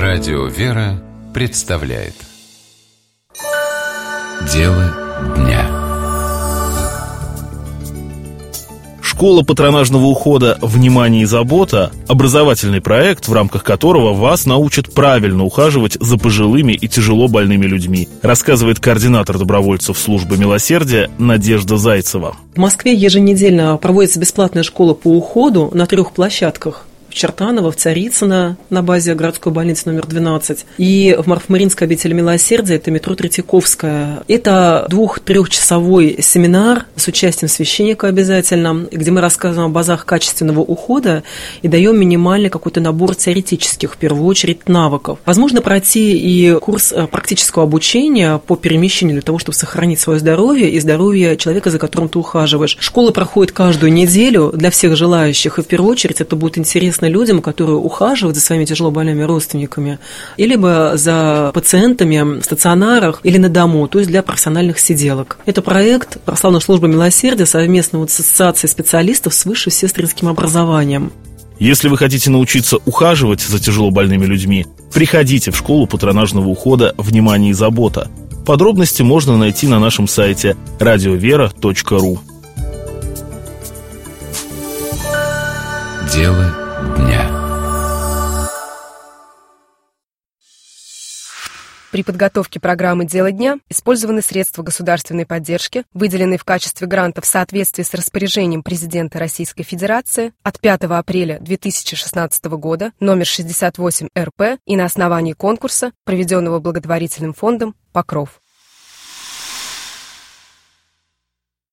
Радио «Вера» представляет Дело дня. Школа патронажного ухода «Внимание и забота» – образовательный проект, в рамках которого вас научат правильно ухаживать за пожилыми и тяжело больными людьми, рассказывает координатор добровольцев службы милосердия Надежда Зайцева. В Москве еженедельно проводится бесплатная школа по уходу на 3 площадках. В Чертаново, в Царицыно на базе городской больницы номер 12 и в Марфо-Мариинской обители милосердия, это метро Третьяковская. Это 2-3-часовой семинар с участием священника обязательно, где мы рассказываем о базах качественного ухода и даем минимальный какой-то набор теоретических, в первую очередь, навыков. Возможно пройти и курс практического обучения по перемещению для того, чтобы сохранить свое здоровье и здоровье человека, за которым ты ухаживаешь. Школа проходит каждую неделю для всех желающих, и в первую очередь это будет интересно людям, которые ухаживают за своими тяжелобольными родственниками, или за пациентами в стационарах или на дому, то есть для профессиональных сиделок. Это проект Православной службы милосердия совместно с Ассоциацией специалистов с высшим сестринским образованием. Если вы хотите научиться ухаживать за тяжелобольными людьми, приходите в школу патронажного ухода «Внимание и забота». Подробности можно найти на нашем сайте radiovera.ru. Дело дня. При подготовке программы «Дело дня» использованы средства государственной поддержки, выделенные в качестве гранта в соответствии с распоряжением президента Российской Федерации от 5 апреля 2016 года номер 68 РП и на основании конкурса, проведенного благотворительным фондом «Покров».